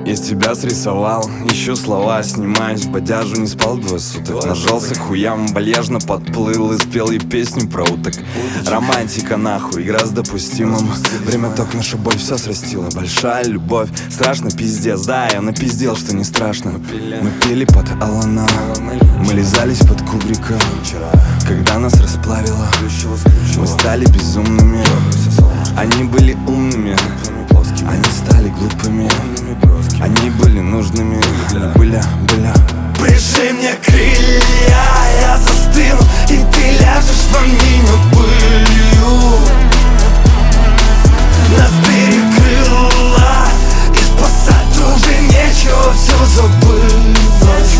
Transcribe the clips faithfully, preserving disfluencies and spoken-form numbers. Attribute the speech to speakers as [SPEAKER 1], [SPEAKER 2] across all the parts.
[SPEAKER 1] Из тебя срисовал, ищу слова, снимаюсь в бодяжу, не спал двое суток. Нажался хуям, вальяжно подплыл и спел ей песню про уток. Романтика нахуй, игра с допустимым. Время ток, наша боль все срастила. Большая любовь, страшно пиздец. Да, я напиздел, что не страшно. Мы пили под Алана, мы лизались под кубрика. Когда нас расплавило, мы стали безумными. Они были умными, они стали глупыми. Они были нужными, были, были.
[SPEAKER 2] Прижи мне крылья, я застыну, и ты ляжешь во меня пылью. Нас перекрыло, и спасать уже нечего, все забылось.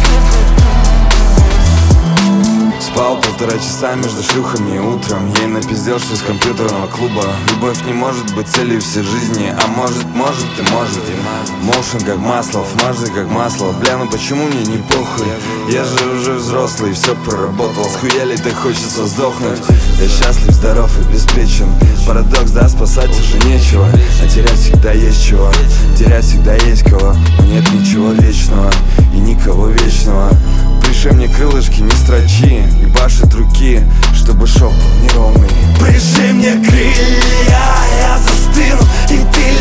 [SPEAKER 1] Спал полтора часа между шлюхами и утром. Ей напиздел, что из компьютерного клуба. Любовь не может быть целью всей жизни. А может, может и может. Моушен как масло, фмажный как масло. Бля, ну почему мне не похуй? Я же уже взрослый, все проработал. Схуяли, так хочется сдохнуть. Я счастлив, здоров и обеспечен. Парадокс, да, спасать уже нечего. А терять всегда есть чего. Терять всегда есть кого. Но нет ничего вечного и никого вечного. Приши мне крылышки, не строчи. Ебашь от руки, чтобы шоп был неровный.
[SPEAKER 2] Прижи мне крылья, я застыну, и ты